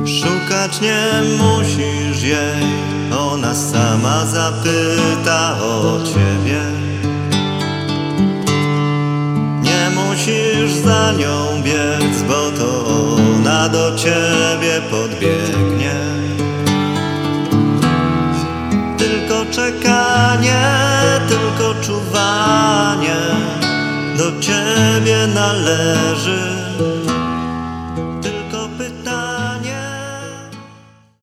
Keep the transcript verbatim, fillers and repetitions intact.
Szukać nie musisz jej, ona sama zapyta o ciebie. Nie musisz za nią biec, bo to ona do ciebie podbiegnie. Tylko czekanie, tylko czuwanie do ciebie należy.